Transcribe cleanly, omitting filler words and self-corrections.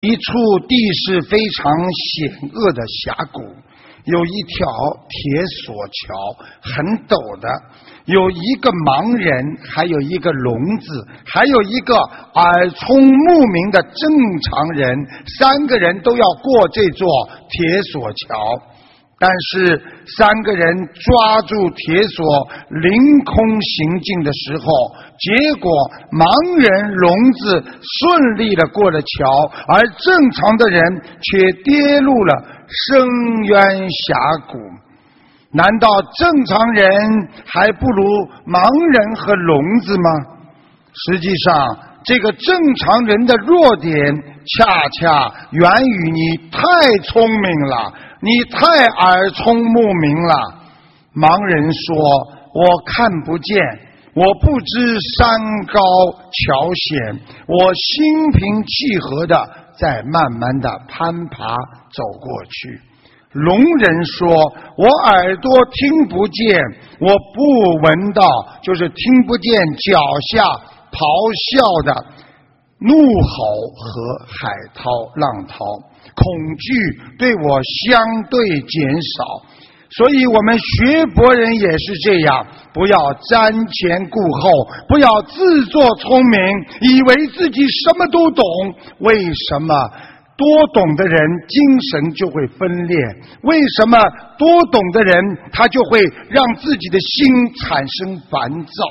一处地势非常险恶的峡谷，有一条铁索桥，很陡的，有一个盲人，还有一个聋子，还有一个耳聪目明的正常人，3个人都要过这座铁索桥。但是3个人抓住铁索凌空行进的时候，结果盲人聋子顺利的过了桥，而正常的人却跌入了深渊峡谷。难道正常人还不如盲人和聋子吗？实际上，这个正常人的弱点恰恰源于你太聪明了，你太耳聪目明了。盲人说，我看不见，我不知山高桥险，我心平气和的在慢慢的攀爬走过去。聋人说，我耳朵听不见，我不闻到，就是听不见脚下咆哮的怒吼和海涛浪涛，恐惧对我相对减少。所以我们学佛人也是这样，不要瞻前顾后，不要自作聪明，以为自己什么都懂。为什么多懂的人精神就会分裂？为什么多懂的人他就会让自己的心产生烦躁？